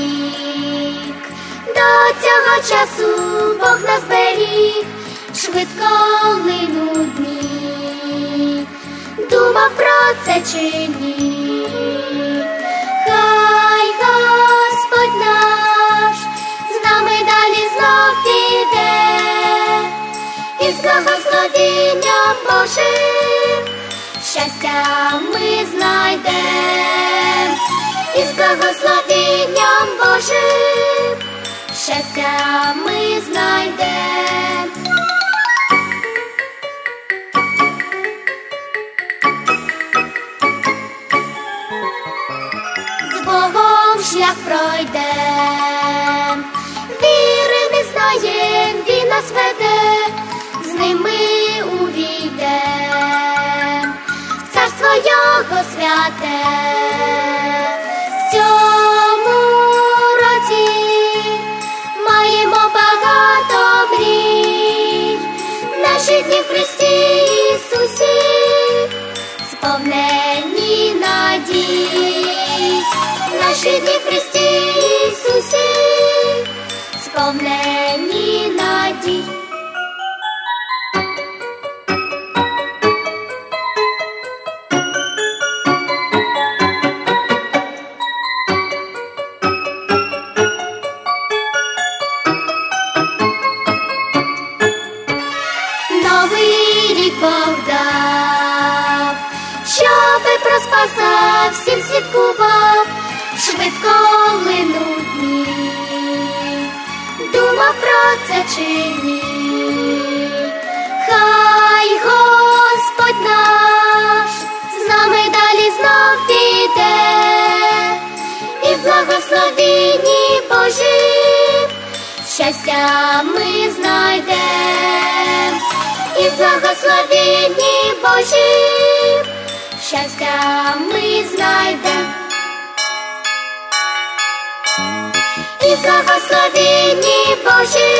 рік. До цього часу Бог нас беріг, швидко линуть дні. Думав про це чи ні? Хай Господь наш з нами далі знов піде, і з благословенням Божим щастя ми знайдем, і з благословенням Божим щастя ми знайдем. З Богом шлях пройдем, віри не знаєм, Він нас веде, з ним ми увійдем в царство Його святе. В цьому році маємо багато мрій, наші дні в Христі Ісусі сповнені надій, наші дні в Христі Ісусі сповнені надій. Новий рік Бог дав, щоби про Спаса всім святкував, швидко линуть дні. Думав про це чи ні? Хай Господь наш з нами далі знов піде, і в благословенні Божим щастя ми знайдем, і в благословенні Божим щастя ми знайдем, і в благословенні Божим